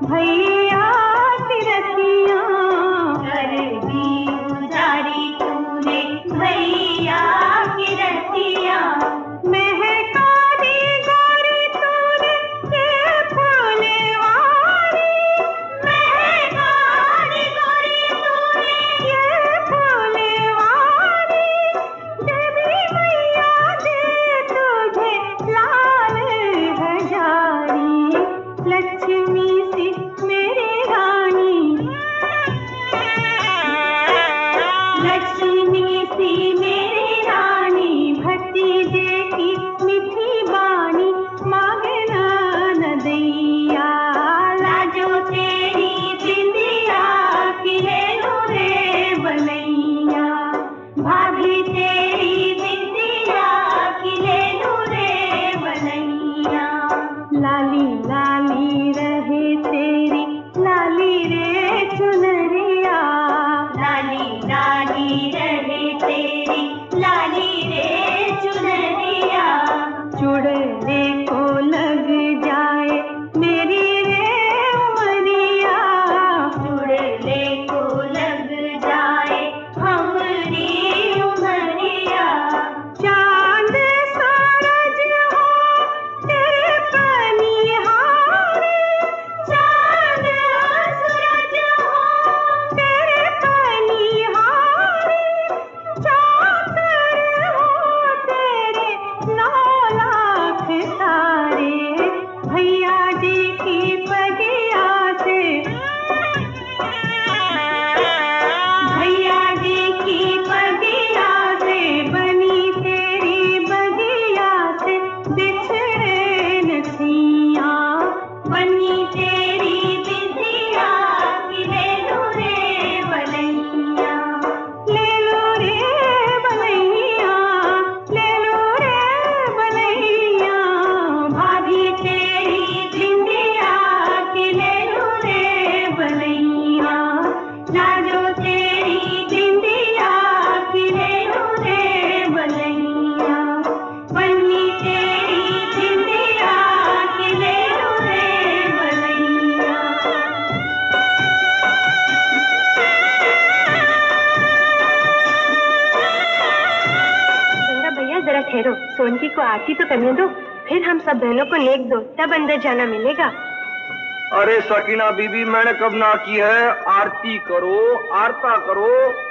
भैया की रतियां कर दी उजारी तूने, भैया की रतियां महका दी गोरी तूने ये फूलवारी, महका दी गोरी तूने ये फूलवारी, देवी मैया दे तुझे लाल हजारी, लक्ष्मी सी मेरी रानी, लक्ष्मी सी मेरी रानी, भतीजे की मीठी बानी, मांगना न दैया, लाजो तेरी बिंदिया की ले लो रे बनैया, भाभी तेरी बिंदिया की ले लो रे बनैया, लाली लाली रहे तेरी लाली रे चुनरिया, लाली लाली रहे तेरी लाली रे चुनरिया, चुड़ले को लग जाए मेरी रे उमरिया, चुड़ले को लग जाए हमारी उमरिया, चांद सूरज हो तेरे पनिहारे, चांद सूरज हो तेरे पनिहारे, चाकर हो तेरे 9 लाख तारे, भैया जी की बगिया से, भैया जी की बगिया से बनी तेरी बगिया से बिछड़े नसिया, बनी तेरी बिंदिया की ले लो रे बनैया, ले लो रे बनैया, ले लो रे बनैया, भाभी तेरी बिंदिया की ले लो रे बनैया, लाजो तेरी बिंदिया की ले लो रे बनैया, बनी तेरी बिंदिया की ले लो रे बनैया। गंगा भैया जरा ठहरो, सोनकी को आरती तो करने दो, फिर हम सब बहनों को नेक दो, तब अंदर जाना मिलेगा। अरे सकीना बीबी, मैंने कब ना की है? आरती करो, आरता करो,